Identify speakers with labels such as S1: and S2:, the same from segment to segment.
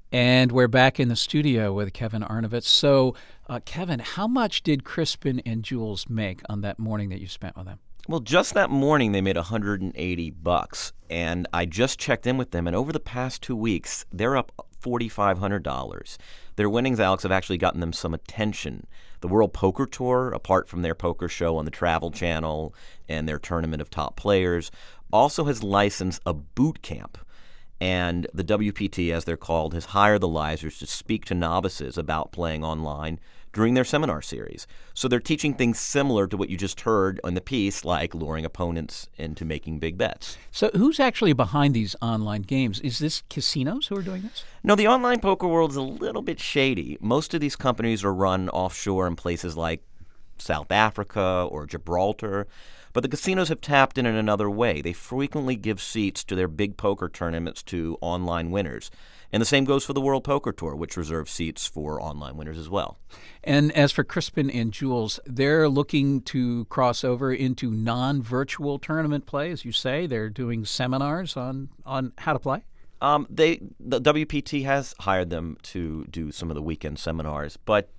S1: And we're back in the studio with Kevin Arnovitz. So, Kevin, how much did Crispin and Jules make on that morning that you spent with them?
S2: Well, just that morning they made $180, and I just checked in with them, and over the past 2 weeks, they're up $4,500. Their winnings, Alex, have actually gotten them some attention. The World Poker Tour, apart from their poker show on the Travel Channel and their Tournament of Top Players, also has licensed a boot camp. And the WPT, as they're called, has hired the Leisers to speak to novices about playing online during their seminar series. So they're teaching things similar to what you just heard on the piece, like luring opponents into making big bets.
S1: So who's actually behind these online games? Is this casinos who are doing this?
S2: No, the online poker world is a little bit shady. Most of these companies are run offshore in places like South Africa or Gibraltar. But the casinos have tapped in another way. They frequently give seats to their big poker tournaments to online winners. And the same goes for the World Poker Tour, which reserves seats for online winners as well.
S1: And as for Crispin and Jules, they're looking to cross over into non-virtual tournament play, as you say. They're doing seminars on how to play.
S2: The WPT has hired them to do some of the weekend seminars, but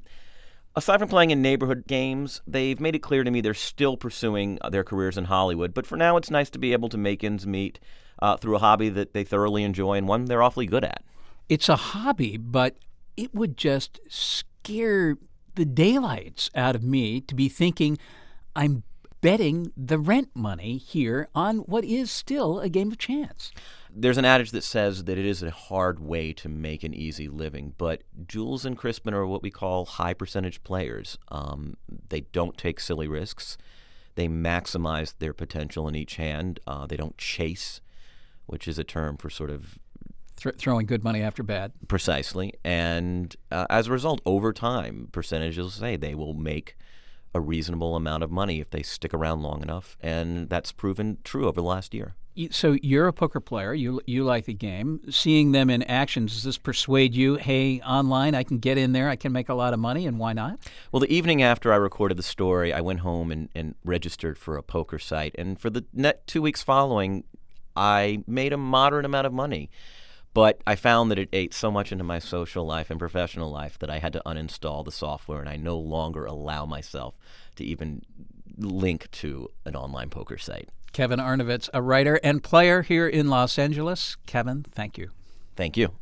S2: aside from playing in neighborhood games, they've made it clear to me they're still pursuing their careers in Hollywood. But for now, it's nice to be able to make ends meet through a hobby that they thoroughly enjoy and one they're awfully good at.
S1: It's a hobby, but it would just scare the daylights out of me to be thinking I'm betting the rent money here on what is still a game of chance.
S2: There's an adage that says that it is a hard way to make an easy living, but Jules and Crispin are what we call high percentage players. They don't take silly risks. They maximize their potential in each hand. They don't chase, which is a term for sort of
S1: throwing good money after bad.
S2: Precisely. And as a result, over time, percentages say they will make a reasonable amount of money if they stick around long enough, and that's proven true over the last year.
S1: So you're a poker player. You like the game. Seeing them in action, does this persuade you, hey, online, I can get in there, I can make a lot of money, and why not?
S2: Well, the evening after I recorded the story, I went home and registered for a poker site. And for the 2 weeks following, I made a moderate amount of money. But I found that it ate so much into my social life and professional life that I had to uninstall the software, and I no longer allow myself to even link to an online poker site.
S1: Kevin Arnovitz, a writer and player here in Los Angeles. Kevin, thank you.
S2: Thank you.